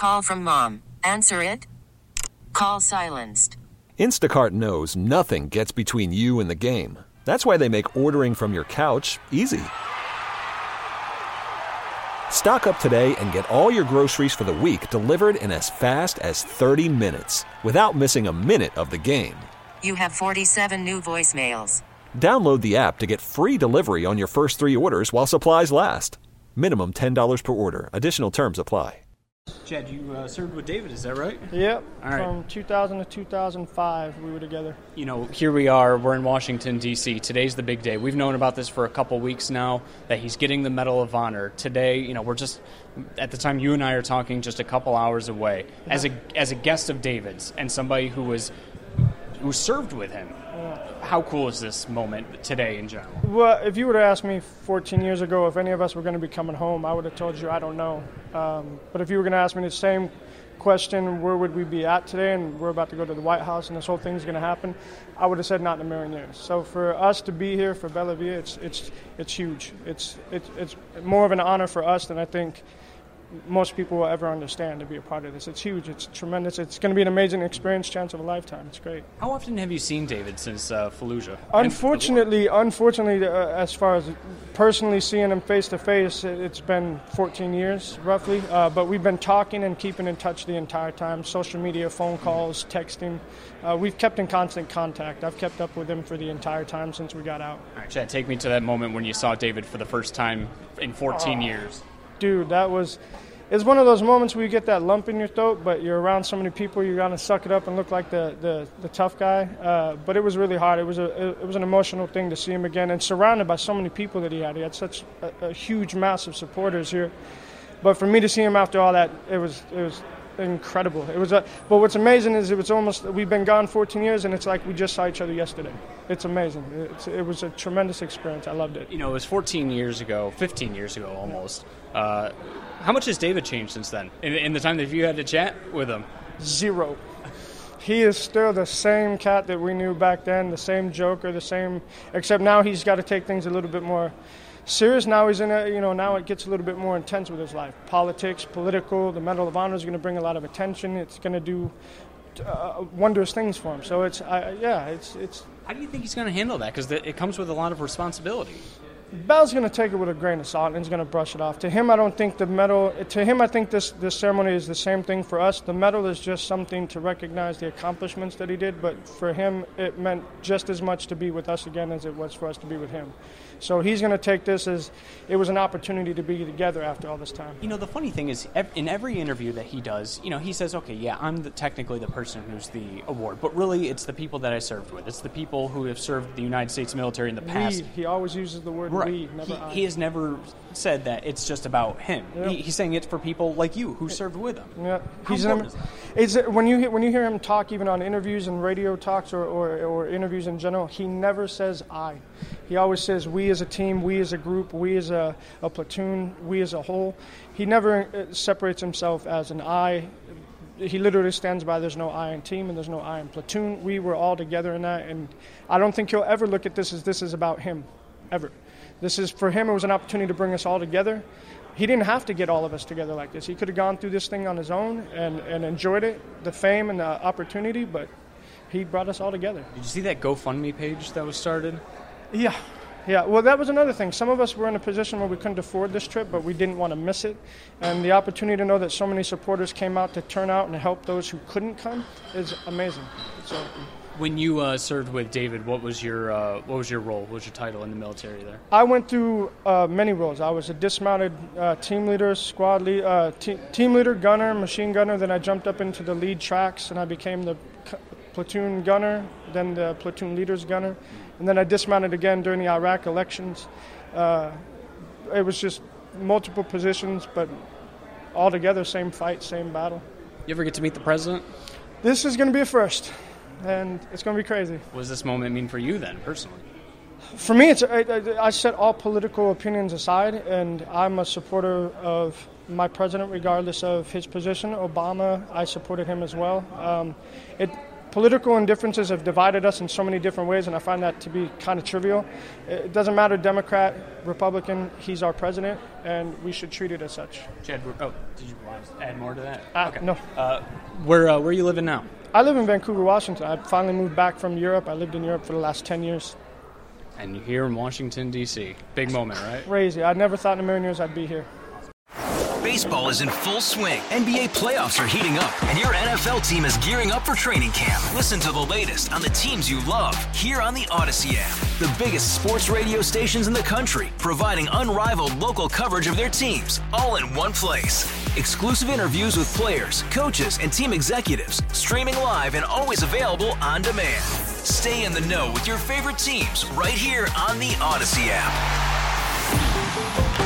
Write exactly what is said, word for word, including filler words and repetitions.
Call from mom. Answer it. Call silenced. Instacart knows nothing gets between you and the game. That's why they make ordering from your couch easy. Stock up today and get all your groceries for the week delivered in as fast as thirty minutes without missing a minute of the game. You have forty-seven new voicemails. Download the app to get free delivery on your first three orders while supplies last. Minimum ten dollars per order. Additional terms apply. Chad, you uh, served with David, is that right? Yep. All right. From two thousand to two thousand five, we were together. You know, here we are. We're in Washington, D C Today's the big day. We've known about this for a couple weeks now, that he's getting the Medal of Honor. Today, you know, we're just, at the time you and I are talking, just a couple hours away. Yeah. As a as a guest of David's and somebody who was who served with him, how cool is this moment today in general? Well, if you would have asked me fourteen years ago if any of us were going to be coming home, I would have told you I don't know. Um, but if you were going to ask me the same question, where would we be at today, and we're about to go to the White House and this whole thing's going to happen, I would have said not in a million years. So for us to be here for Bellevue, it's it's it's huge. It's it's it's more of an honor for us than I think most people will ever understand to be a part of this. It's huge. It's tremendous. It's going to be an amazing experience, chance of a lifetime. It's great. How often have you seen David since uh, Fallujah? Unfortunately, unfortunately, uh, as far as personally seeing him face to face, it's been fourteen years roughly. Uh, but we've been talking and keeping in touch the entire time. Social media, phone calls, texting. Uh, we've kept in constant contact. I've kept up with him for the entire time since we got out. All right, Chad, take me to that moment when you saw David for the first time in fourteen oh. years. Dude, that was, it's one of those moments where you get that lump in your throat, but you're around so many people, you're gonna suck it up and look like the, the, the tough guy. Uh, but it was really hard. It was a it was an emotional thing to see him again, and surrounded by so many people that he had. He had such a, a huge mass of supporters here. But for me to see him after all that, it was it was incredible. It was a, but what's amazing is it was almost, we've been gone fourteen years, and it's like we just saw each other yesterday. It's amazing. It's, it was a tremendous experience. I loved it. You know, it was fourteen years ago, fifteen years ago almost. Uh, how much has David changed since then, in, in the time that you had to chat with him? Zero. He is still the same cat that we knew back then, the same joker, the same, except now he's got to take things a little bit more serious. Now he's in a, you know, now it gets a little bit more intense with his life. Politics, political, the Medal of Honor is going to bring a lot of attention. It's going to do uh, wondrous things for him. So it's, I, yeah, it's, it's. How do you think he's going to handle that? Because it comes with a lot of responsibility. Bell's going to take it with a grain of salt and he's going to brush it off. To him, I don't think the medal, to him, I think this, this ceremony is the same thing for us. The medal is just something to recognize the accomplishments that he did, but for him, it meant just as much to be with us again as it was for us to be with him. So he's going to take this as it was an opportunity to be together after all this time. You know, the funny thing is, in every interview that he does, you know, he says, okay, yeah, I'm the, technically the person who's the award, but really it's the people that I served with. It's the people who have served the United States military in the past. We, he always uses the word right. we, never he, I. He has never said that it's just about him. Yep. He, he's saying it's for people like you who served with him. Yeah, How he's important an, is that? it's, when you hear, when you hear him talk, even on interviews and radio talks or, or, or interviews in general, he never says I. He always says we as a team, we as a group, we as a, a platoon, we as a whole. He never separates himself as an I. He literally stands by there's no I in team and there's no I in platoon. We were all together in that, and I don't think he'll ever look at this as this is about him, ever. This is, for him, it was an opportunity to bring us all together. He didn't have to get all of us together like this. He could have gone through this thing on his own and, and enjoyed it, the fame and the opportunity, but he brought us all together. Did you see that GoFundMe page that was started? Yeah. Yeah, well, that was another thing. Some of us were in a position where we couldn't afford this trip, but we didn't want to miss it. And the opportunity to know that so many supporters came out to turn out and help those who couldn't come is amazing. So, when you uh, served with David, what was your uh, what was your role? What was your title in the military there? I went through uh, many roles. I was a dismounted uh, team leader, squad lead, uh, te- team leader, gunner, machine gunner. Then I jumped up into the lead tracks, and I became the c- platoon gunner, then the platoon leader's gunner. And then I dismounted again during the Iraq elections. Uh, it was just multiple positions, but all together, same fight, same battle. You ever get to meet the president? This is going to be a first, and it's going to be crazy. What does this moment mean for you then, personally? For me, it's I, I, I set all political opinions aside, and I'm a supporter of my president regardless of his position. Obama, I supported him as well. Um, it political indifferences have divided us in so many different ways, and I find that to be kind of trivial. It doesn't matter, Democrat, Republican, he's our president, and we should treat it as such. Chad, oh, did you want to add more to that? Uh, okay. No. Uh, where, uh, where are you living now? I live in Vancouver, Washington. I finally moved back from Europe. I lived in Europe for the last ten years. And you're here in Washington, D C Big moment, right? Crazy. I never thought in a million years I'd be here. Baseball is in full swing. N B A playoffs are heating up, and your N F L team is gearing up for training camp. Listen to the latest on the teams you love here on the Odyssey app. The biggest sports radio stations in the country, providing unrivaled local coverage of their teams, all in one place. Exclusive interviews with players, coaches, and team executives, streaming live and always available on demand. Stay in the know with your favorite teams right here on the Odyssey app.